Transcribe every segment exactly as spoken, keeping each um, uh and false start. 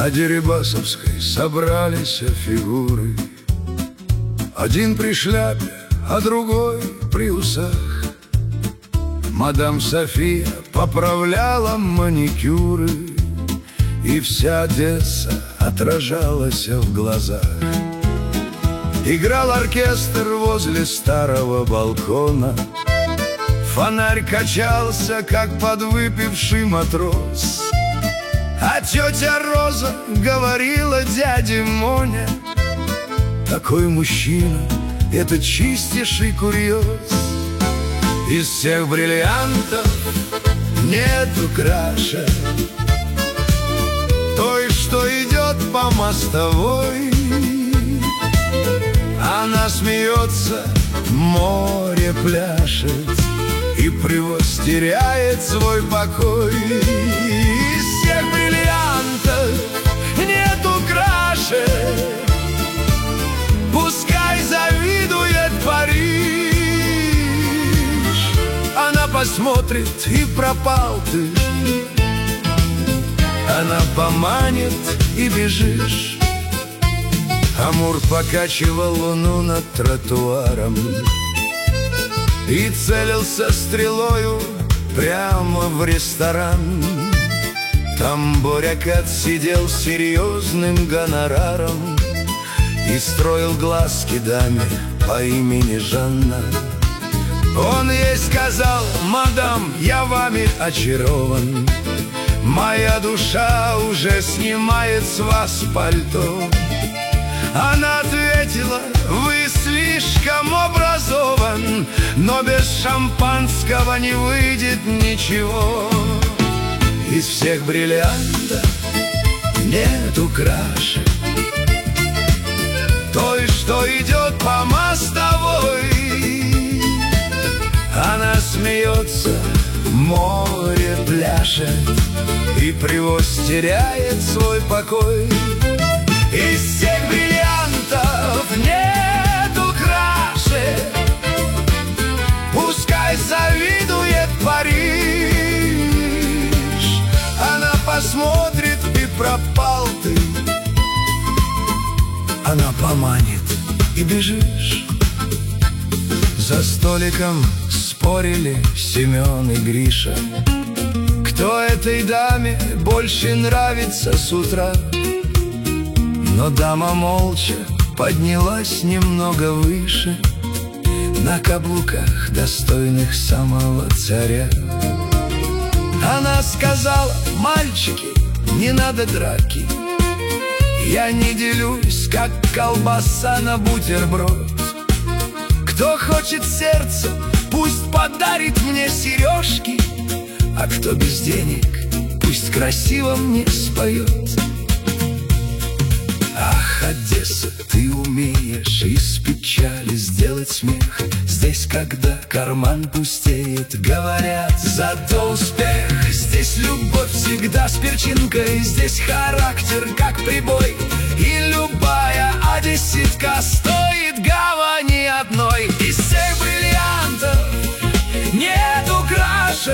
На Дерибасовской собрались фигуры. Один при шляпе, а другой при усах. Мадам София поправляла маникюры, и вся Одесса отражалась в глазах. Играл оркестр возле старого балкона. Фонарь качался, как подвыпивший матрос. А тетя Роза говорила дяде Моне: такой мужчина — это чистейший курьез. Из всех бриллиантов нету краше той, что идет по мостовой. Она смеется, море пляшет, и привоз теряет свой покой. Из всех бриллиантов нету краше, пускай завидует Париж. Она посмотрит, и пропал ты. Она поманит, и бежишь. Амур покачивал луну над тротуаром и целился стрелою прямо в ресторан. Там Борякат сидел с серьезным гонораром и строил глазки даме по имени Жанна. Он ей сказал: мадам, я вами очарован, моя душа уже снимает с вас пальто. Она ответила: вы слишком образован, но без шампанского не выйдет ничего. Из всех бриллиантов нету краше той, что идет по мостовой. Она смеется, море пляшет, и привоз теряет свой покой. Из всех бриллиантов нету краше, пускай завидует Париж. Она посмотрит, и пропал ты. Она поманит, и бежишь. За столиком спорили Семен и Гриша, кто этой даме больше нравится с утра. Но дама молча поднялась немного выше, на каблуках, достойных самого царя. Она сказала: мальчики, не надо драки, я не делюсь, как колбаса на бутерброд. Кто хочет сердце, пусть подарит мне сережки, а кто без денег, пусть красиво мне споет. Ах, Одесса, ты умеешь из печали сделать смех. Здесь, когда карман пустеет, говорят: зато успех. Здесь любовь всегда с перчинкой, здесь характер как прибой, и любая одесситка стоит гавани одной. Из всех бриллиантов нету краше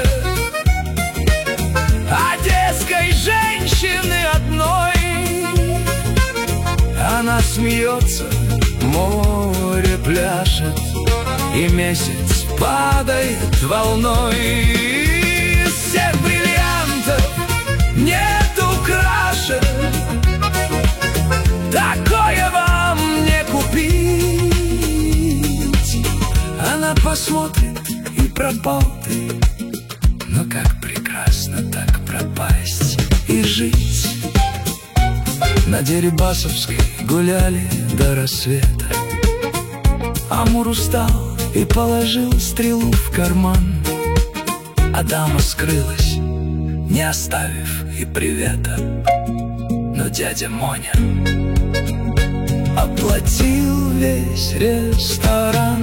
одесской женщины одной. Она смеется, море пляшет, и месяц падает волной. Из всех бриллиантов нету краше, такое вам не купить. Она посмотрит, и пропал ты. Но как прекрасно так пропасть и жить. На Дерибасовской гуляли до рассвета. Амур устал и положил стрелу в карман, а дама скрылась, не оставив и привета. Но дядя Моня оплатил весь ресторан.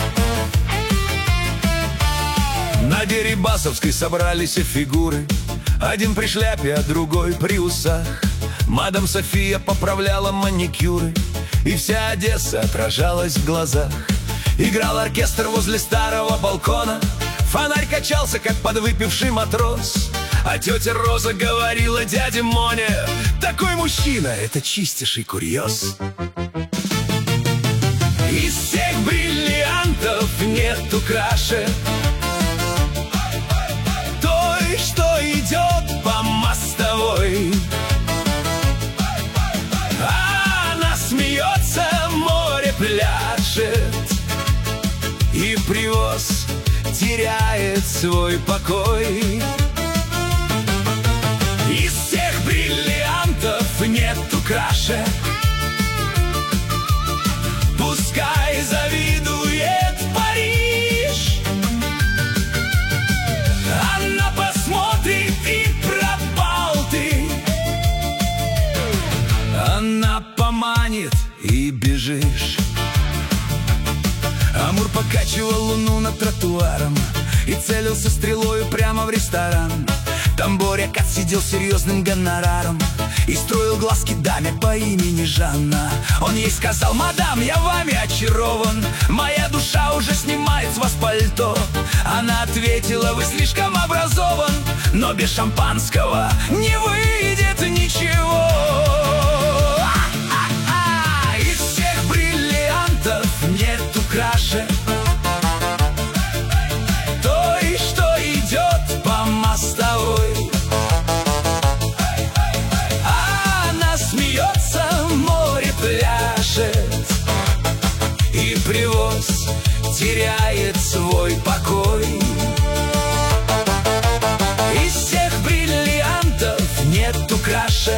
На Дерибасовской собрались фигуры. Один при шляпе, а другой при усах. Мадам София поправляла маникюры, и вся Одесса отражалась в глазах. Играл оркестр возле старого балкона, фонарь качался, как подвыпивший матрос. А тетя Роза говорила дяде Моне: такой мужчина — это чистейший курьез. Из всех бриллиантов нету краше той, что идет по мостовой. Она смеется, море пляшет, и привоз теряет свой покой. Из всех бриллиантов нету краше, пускай завидует Париж. Она посмотрит и пропал ты, она поманит и бежишь. Амур покачивал луну над тротуаром и целился стрелою прямо в ресторан. Там Боря Кац сидел серьезным гонораром и строил глазки даме по имени Жанна. Он ей сказал: мадам, я вами очарован, моя душа уже снимает с вас пальто. Она ответила: вы слишком образован, но без шампанского не выйдет ничего. Из всех бриллиантов нету краше той, что идет по мостовой. Она смеется, море пляшет, и привоз теряет свой покой. Из всех бриллиантов нету краше,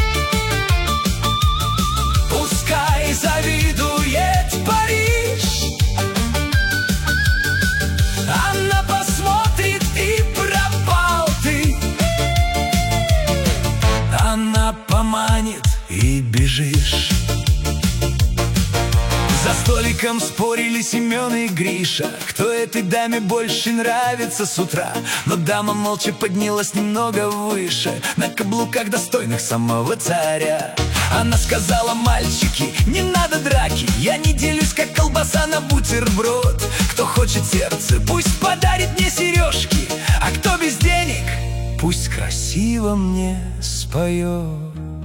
пускай завидует Париж. Она посмотрит и пропал ты, она поманит и бежишь. За столиком спорили Семен и Гриша, кто этой даме больше нравится с утра. Но дама молча поднялась немного выше, на каблуках достойных самого царя. Она сказала: мальчики, не надо драки, я не делюсь, как колбаса на бутерброд. Кто хочет сердце, пусть подарит мне сережки, а кто без денег, пусть красиво мне споет.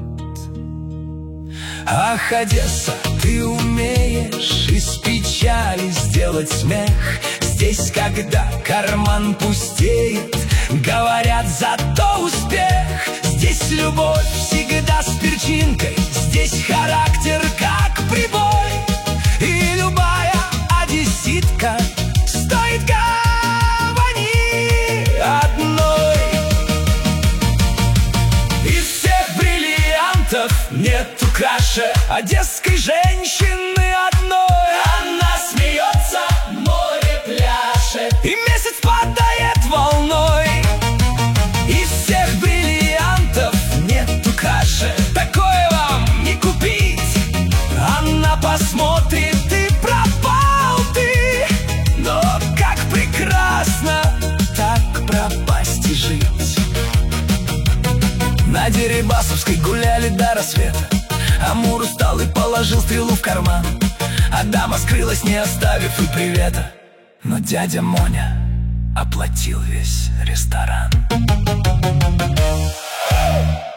Ах, Одесса, ты умеешь из печали сделать смех. Здесь, когда карман пустеет, говорят, зато успех. Здесь любовь всегда с перчинкой, здесь характер как прибой. И любая одесситка стоит гавани одной. Из всех бриллиантов нету краше одесской женщины одной. Она смеется, море пляшет, и месяц падает волной. Из всех бриллиантов нету краше, такое вам не купить. Она посмотрит и пропал ты, но как прекрасно так пропасть и жить. На Дерибасовской гуляли до рассвета. Амур устал и положил стрелу в карман, а дама скрылась, не оставив и привета. Но дядя Моня оплатил весь ресторан.